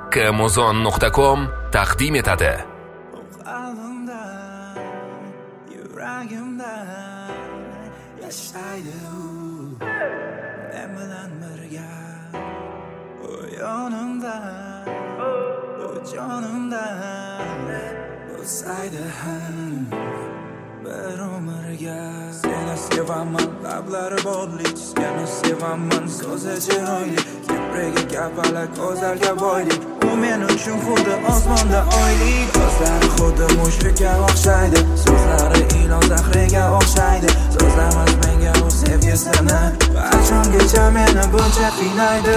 haqqimuzon.com taqdim etadi. Yashaydi men bilan birga, u yonimda, u jonimda bo'lsaydi ham bir umrga. Seni sevaman, lablari bodlik, seni sevaman, so'zi chiroyli, kiprigi kapalak, go'zalga boylik. U men uchun xuddi osmonda oylik, ko'zlari xuddi mushukka o'xshaydi, so'zlari ilon zahriga o'xshaydi. So'zlamas menga u sevgisini, qachongacha meni buncha qiynaydi.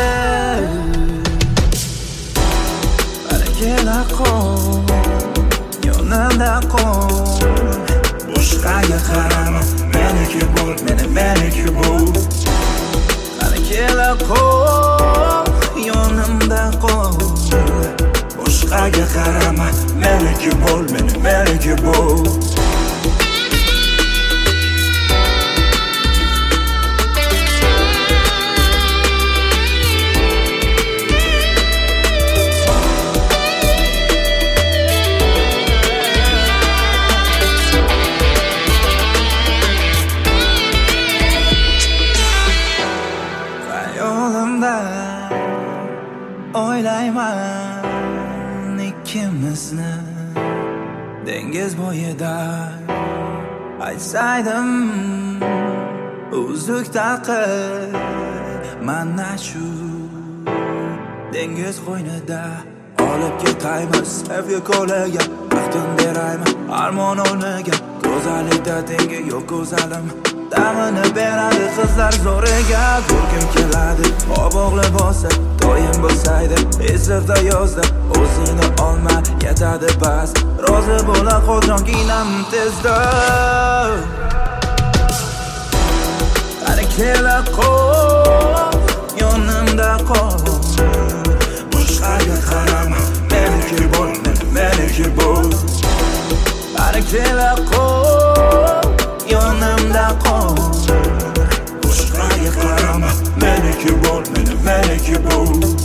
Barakela qol, yonimda qol, boshqaga qarama, meniki bo'l, meniki bo'l. Barakela qol, yonimda qol, boshqaga qarama, meniki bo'l, meniki bo'l. O'ylayman ikkimizni dengiz bo'yida, aytsaydim uzuk taqib mana shu dengiz qo'ynida. Olib ketaymiz sevgi ko'liga, baxtim beraymi armon o'rniga. Go'zallikda tengi yo'q go'zalim, damini beradi qizlar zo'riga. Ko'rgim keladi oboqli bo'lsa, doim bo'lsaydi esirda yozda. O'zini olma yetadi bas, rozi bo'la qoljon qiynam tezda. Barakela qol, yonimda qol, boshqaga qarama, meniki bo'l, meniki bo'l. Barakela qol, yonimda qol, boshqaga qarama, meniki bo'l, meniki bo'l.